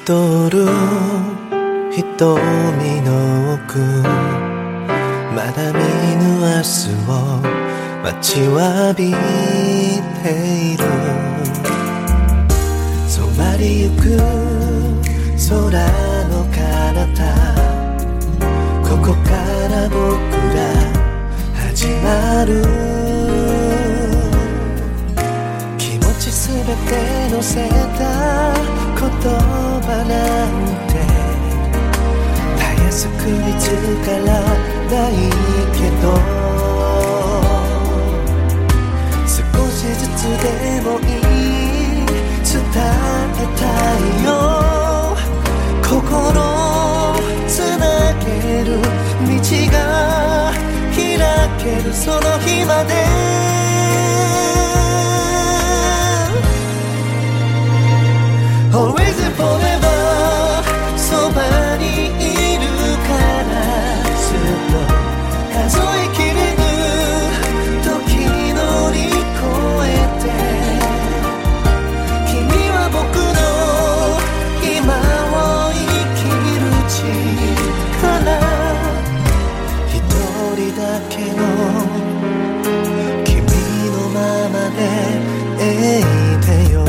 通る瞳の奥、まだ見ぬ明日を待ちわびている。染まりゆく空の彼方、ここから僕ら始まる。気持ちすべて乗せた言葉なんてたやすく見つからないけど、少しずつでもいい伝えたいよ。心つなげる道が開けるその日まで、Always and forever そばにいるからずっと数えきれぬ時乗り越えて、君は僕の今を生きる力、一人だけの君のままでいてよ。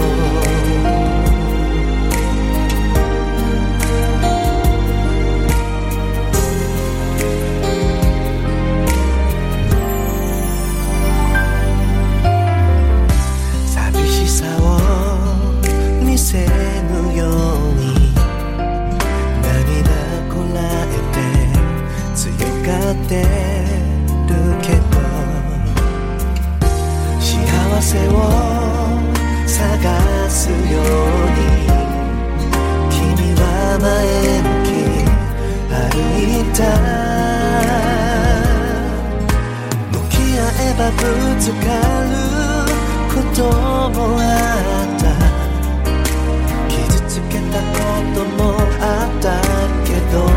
見せぬように涙こらえて強がってるけど、幸せを探すように君は前向き歩いた。向き合えばぶつかることもあった、つけたこともあったけど、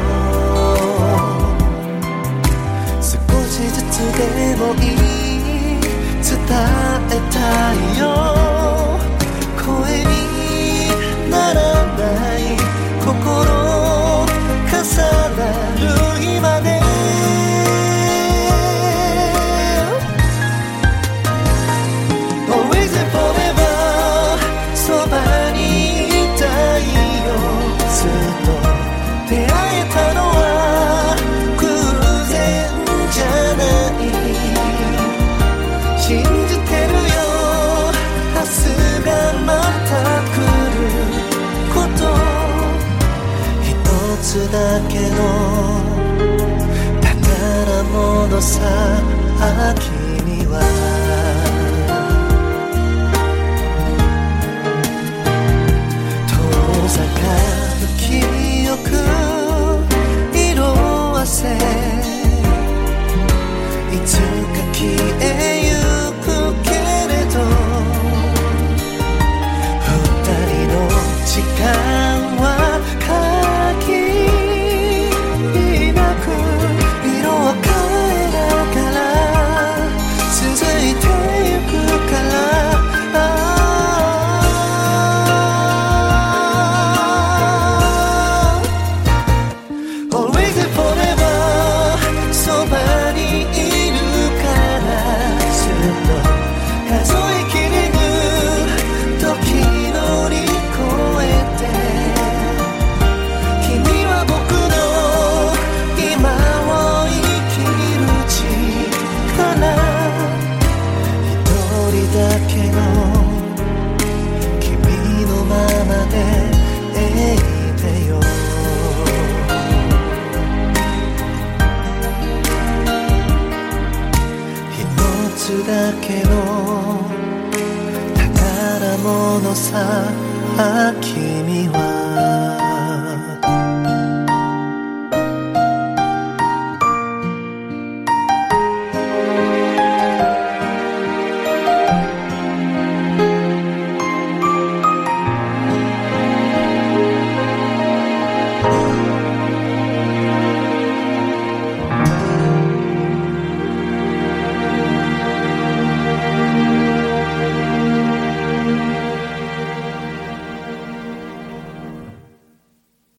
少しずつでもいい伝えたいよ。声にならない心重なる今で、Always and forever そばにずっと出会えたのは偶然じゃない、信じてるよ明日がまた来ること、一つだけの宝物さ君は。記憶色あせいつか消えゆくけれど、二人の時間は限りなく色を変えながら続いてゆくから、だけの宝物さ君は。